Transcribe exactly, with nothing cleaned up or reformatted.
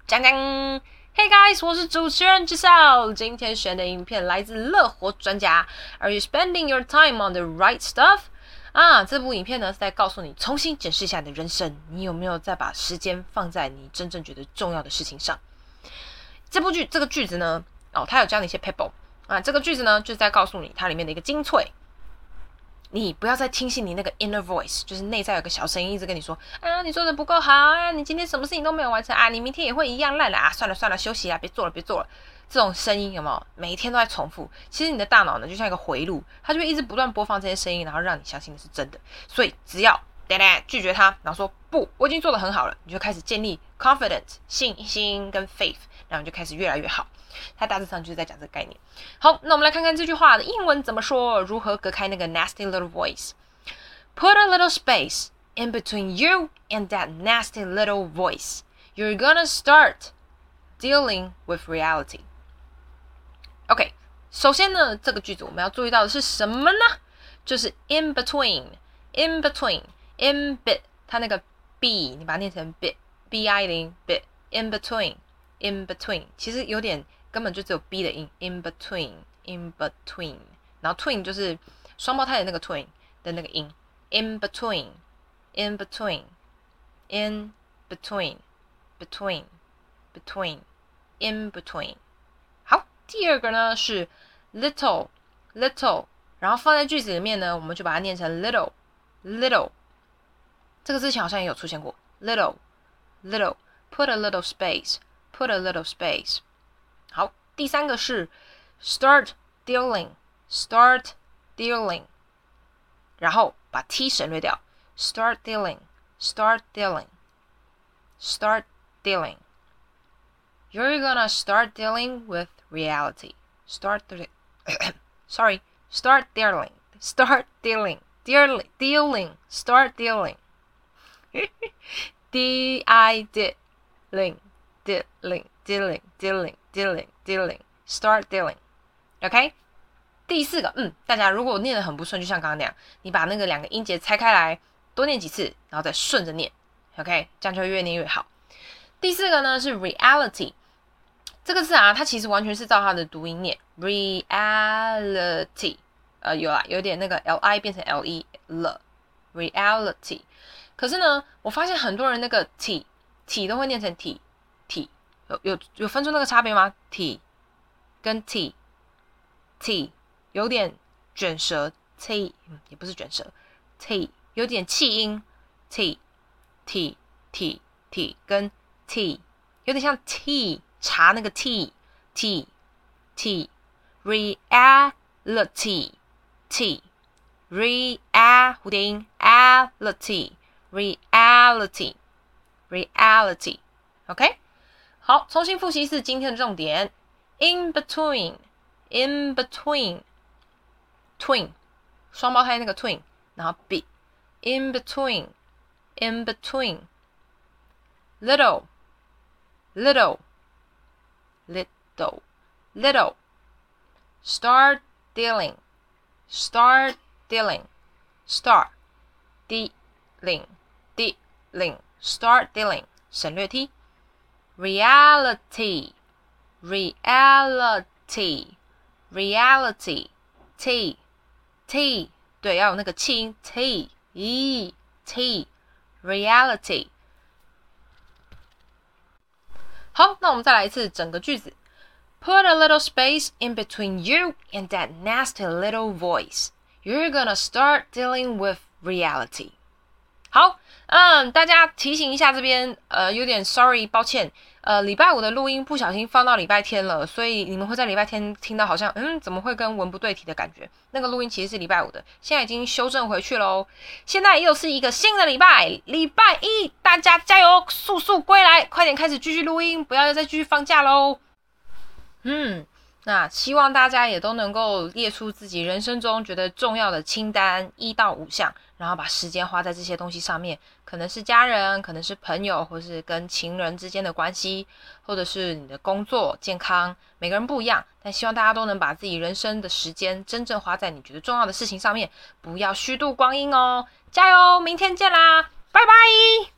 讲讲 Hey guys， 我是主持人 Giselle， 今天选的影片来自乐活专家。Are you spending your time on the right stuff？ 啊，这部影片呢是在告诉你，重新检视一下你的人生，你有没有在把时间放在你真正觉得重要的事情上？这部剧这个句子呢，哦，它有教你一些 pebble 啊，这个句子呢就是在告诉你它里面的一个精粹。你不要再听信你那个 inner voice， 就是内在有个小声音一直跟你说，啊，你做的不够好啊，你今天什么事情都没有完成啊，你明天也会一样烂了啊，算了算了，休息啊，别做了别做了。这种声音有没有？每一天都在重复。其实你的大脑呢，就像一个回路，它就会一直不断播放这些声音，然后让你相信的是真的。所以只要哒哒拒绝它，然后说不，我已经做得很好了，你就开始建立 confidence 信心跟 faith， 然后你就开始越来越好。它大致上就是在讲这个概念。好，那我们来看看这句话的英文怎么说，如何隔开那个 nasty little voice。 Put a little space in between you and that nasty little voice. You're gonna start dealing with reality. OK， 首先呢，这个句子我们要注意到的是什么呢？就是 in between in between in bit， 它那个 b 你把它念成 bit b i 零 bit in between in between， 其实有点根本就只有 b 的音 in between in between， 然后 twin 就是双胞胎的那个 twin 的那个音 in between in between in between between between in between。 好，第二个呢是 little little， 然后放在句子里面呢，我们就把它念成 little little， 这个之前好像也有出现过 little little put a little space put a little space。 好，第三个是 start dealing start dealing， 然后把 t 省略掉 start dealing start dealing start dealing。 You're gonna start dealing with reality. Start sorry start dealing start dealing dealing dealing start dealing d i dealing dealing dealing dealing dealing dealing start dealing。 OK， 第四个，嗯，大家如果念得很不顺，就像刚刚那样，你把那个两个音节拆开来，多念几次，然后再顺着念 OK， 这样就会越念越好。第四个呢是 reality， 这个字啊，它其实完全是照它的读音念 reality， 呃，有啦，有点那个 li 变成 le 了 reality。 可是呢，我发现很多人那个 t t 都会念成 t t， 有有有分出那个差别吗？ t 跟 t t 有点卷舌 t， 嗯，也不是卷舌 t 有点气音 t t t t 跟 t 有点像 t 查那个 t t t reality t real 蝴蝶音 reality reality reality OK， 好，重新复习一次今天的重点。 in between in between twin 双胞胎那个 twin， 然后 b in between in between little little little little start dealing start dealing start dealing dealing start dealing 省略 t reality reality reality t t 对，要有那个气音 t e t reality。 好，那我们再来一次整个句子。 Put a little space in between you and that nasty little voice. You're gonna start dealing with reality. 好，嗯，大家提醒一下这边，呃，有点 sorry， 抱歉，呃，礼拜五的录音不小心放到礼拜天了，所以你们会在礼拜天听到好像，嗯，怎么会跟文不对题的感觉？那个录音其实是礼拜五的，现在已经修正回去喽。现在又是一个新的礼拜，礼拜一，大家加油，速速归来，快点开始继续录音，不要再继续放假喽。嗯。那希望大家也都能够列出自己人生中觉得重要的清单一到五项，然后把时间花在这些东西上面，可能是家人，可能是朋友，或是跟情人之间的关系，或者是你的工作、健康，每个人不一样，但希望大家都能把自己人生的时间真正花在你觉得重要的事情上面，不要虚度光阴哦。加油，明天见啦，拜拜。